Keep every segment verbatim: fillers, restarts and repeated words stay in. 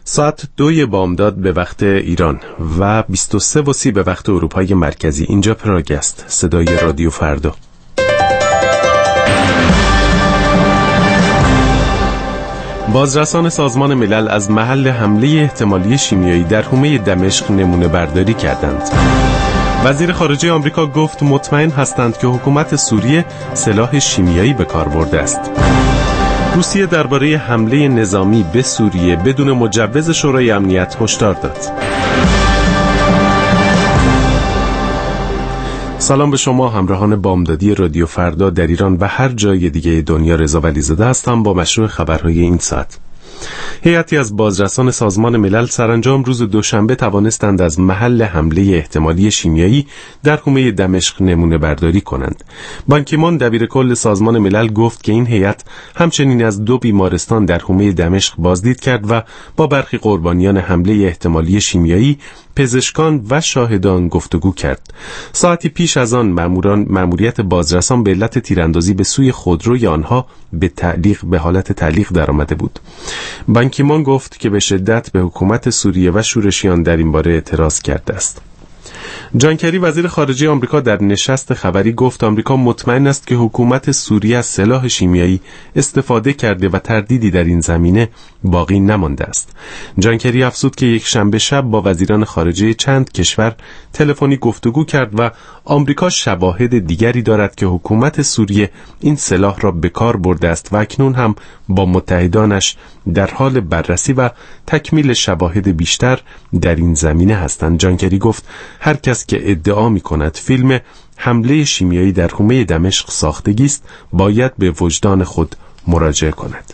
ساعت دوی بامداد به وقت ایران و بیست و سه و سی به وقت اروپای مرکزی. اینجا پراگ است، صدای رادیو فردا. بازرسان سازمان ملل از محل حمله احتمالی شیمیایی در حومه دمشق نمونه برداری کردند. وزیر خارجه آمریکا گفت مطمئن هستند که حکومت سوریه سلاح شیمیایی به کار برده است. روسیه درباره حمله نظامی به سوریه بدون مجوز شورای امنیت هشدار داد. سلام به شما همراهان بامدادی رادیو فردا در ایران و هر جای دیگه دنیا. رضا ولیزاده هستم با مشروع خبرهای این ساعت. هیئتی از بازرسان سازمان ملل سرانجام روز دوشنبه توانستند از محل حمله احتمالی شیمیایی در حومه دمشق نمونه برداری کنند. بان کی مون دبیر کل سازمان ملل گفت که این هیئت همچنین از دو بیمارستان در حومه دمشق بازدید کرد و با برخی قربانیان حمله احتمالی شیمیایی، پزشکان و شاهدان گفتگو کرد. ساعتی پیش از آن ماموران ماموریت بازرسان به علت تیراندازی به سوی خودروی آنها به تعلیق به حالت تعلیق درآمده بود. بان کی مون گفت که به شدت به حکومت سوریه و شورشیان در این باره اعتراض کرده است. جان کری وزیر خارجه آمریکا در نشست خبری گفت آمریکا مطمئن است که حکومت سوریه از سلاح شیمیایی استفاده کرده و تردیدی در این زمینه باقی نمانده است. جان کری افزود که یک شنبه شب با وزیران خارجه چند کشور تلفنی گفتگو کرد و آمریکا شواهد دیگری دارد که حکومت سوریه این سلاح را به کار برده است و اکنون هم با متحدانش در حال بررسی و تکمیل شواهد بیشتر در این زمینه هستند. جان کری گفت هر کس که ادعا می کند فیلم حمله شیمیایی در حومه دمشق ساختگی است باید به وجدان خود مراجعه کند.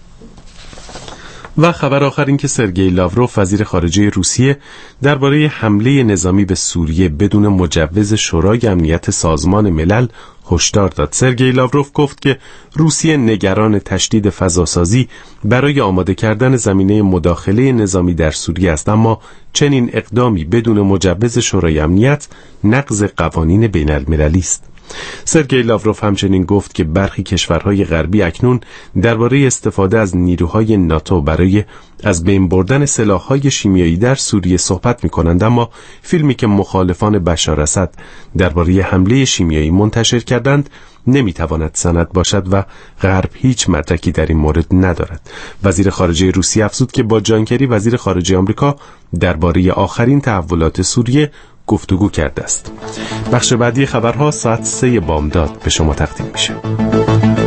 و خبر آخر این که سرگئی لاوروف وزیر خارجه روسیه درباره حمله نظامی به سوریه بدون مجوز شورای امنیت سازمان ملل هشدار داد. سرگئی لاوروف گفت که روسیه نگران تشدید فضاسازی برای آماده کردن زمینه مداخله نظامی در سوریه است، اما چنین اقدامی بدون مجوز شورای امنیت نقض قوانین بین المللی است. سرگئی لاوروف همچنین گفت که برخی کشورهای غربی اکنون درباره استفاده از نیروهای ناتو برای از بین بردن سلاح‌های شیمیایی در سوریه صحبت می‌کنند، اما فیلمی که مخالفان بشار اسد درباره حمله شیمیایی منتشر کردند نمی‌تواند سند باشد و غرب هیچ مدرکی در این مورد ندارد. وزیر خارجه روسیه افزود که با جان کری وزیر خارجه آمریکا درباره آخرین تحولات سوریه گفتگو کرده است. بخش بعدی خبرها ساعت سه بامداد به شما تقدیم میشه.